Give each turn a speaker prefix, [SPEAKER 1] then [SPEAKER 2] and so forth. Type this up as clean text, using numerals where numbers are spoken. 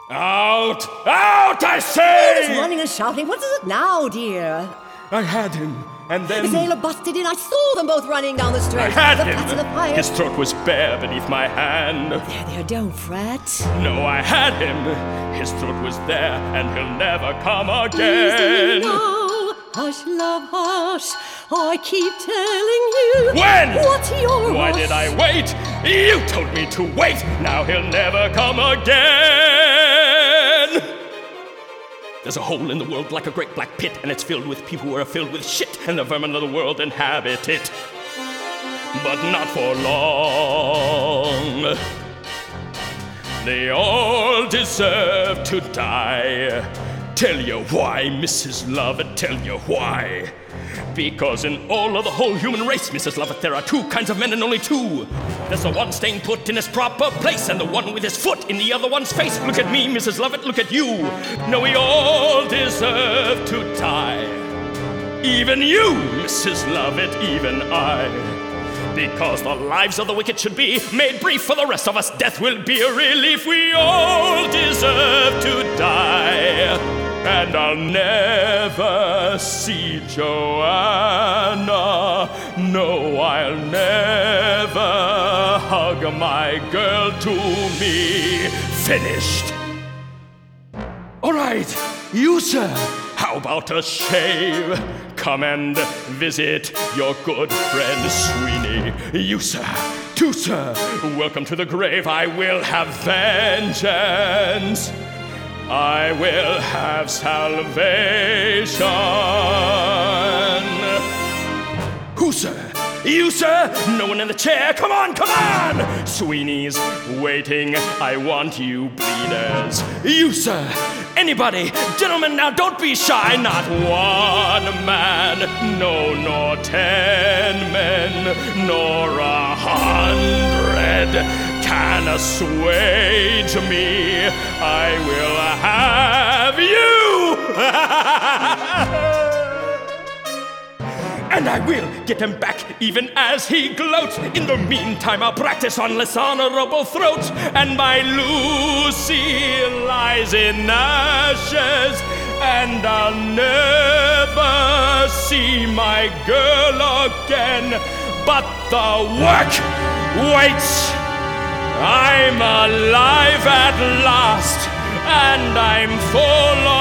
[SPEAKER 1] Out! Out, I say!
[SPEAKER 2] He was running and shouting. What is it now, dear?
[SPEAKER 1] I had him, and then...
[SPEAKER 2] The sailor busted in. I saw them both running down the street.
[SPEAKER 1] I had
[SPEAKER 2] the
[SPEAKER 1] him!
[SPEAKER 2] flats of the fire.
[SPEAKER 1] His throat was bare beneath my hand.
[SPEAKER 2] There, don't fret.
[SPEAKER 1] No, I had him. His throat was there, and he'll never come
[SPEAKER 2] Please
[SPEAKER 1] again.
[SPEAKER 2] now, hush, love, hush. I keep telling you.
[SPEAKER 1] When?
[SPEAKER 2] What's your
[SPEAKER 1] Why
[SPEAKER 2] rush?
[SPEAKER 1] did I wait? You told me to wait. Now he'll never come again. There's a hole in the world like a great black pit, and it's filled with people who are filled with shit, and the vermin of the world inhabit it. But not for long. They all deserve to die. Tell you why, Mrs. Lovett, tell you why. Because in all of the whole human race, Mrs. Lovett, there are two kinds of men and only two. There's the one staying put in his proper place, and the one with his foot in the other one's face. Look at me, Mrs. Lovett, look at you. No, we all deserve to die. Even you, Mrs. Lovett, even I. Because the lives of the wicked should be made brief. For the rest of us, death will be a relief. We all deserve to die. And I'll never see Joanna. No, I'll never hug my girl to me. Finished. All right, you, sir. How about a shave? Come and visit your good friend Sweeney. You, sir. Too, sir. Welcome to the grave. I will have vengeance. I will have salvation. Who, sir? You, sir? No one in the chair. Come on, come on! Sweeney's waiting. I want you bleeders. You, sir? Anybody? Gentlemen, now don't be shy. Not one man. No, nor 10 men. Nor 100 can assuage me. I will have you. And I will get him back even as he gloats. In the meantime, I'll practice on less honorable throats. And my Lucy lies in ashes, and I'll never see my girl again. But the work waits. I'm alive at last, and I'm full